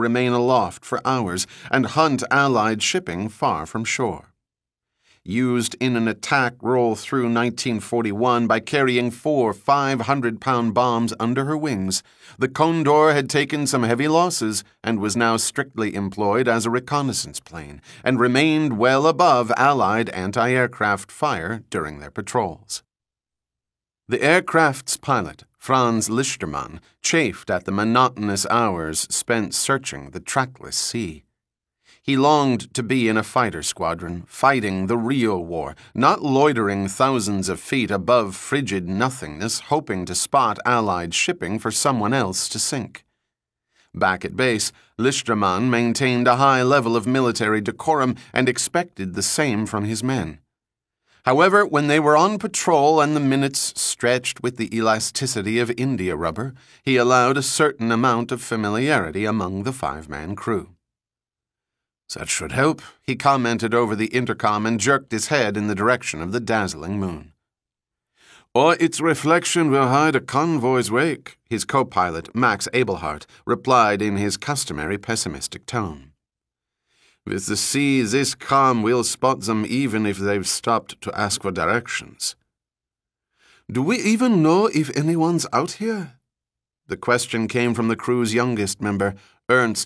remain aloft for hours and hunt Allied shipping far from shore. Used in an attack roll through 1941 by carrying 4 500-pound bombs under her wings, the Condor had taken some heavy losses and was now strictly employed as a reconnaissance plane and remained well above Allied anti-aircraft fire during their patrols. The aircraft's pilot, Franz Lichtermann, chafed at the monotonous hours spent searching the trackless sea. He longed to be in a fighter squadron, fighting the real war, not loitering thousands of feet above frigid nothingness, hoping to spot Allied shipping for someone else to sink. Back at base, Lichtermann maintained a high level of military decorum and expected the same from his men. However, when they were on patrol and the minutes stretched with the elasticity of India rubber, he allowed a certain amount of familiarity among the 5-man crew. "That should help," he commented over the intercom and jerked his head in the direction of the dazzling moon. "Or its reflection will hide a convoy's wake," his co-pilot, Max Abelhart, replied in his customary pessimistic tone. "With the sea this calm, we'll spot them even if they've stopped to ask for directions." "Do we even know if anyone's out here?" The question came from the crew's youngest member, Ernst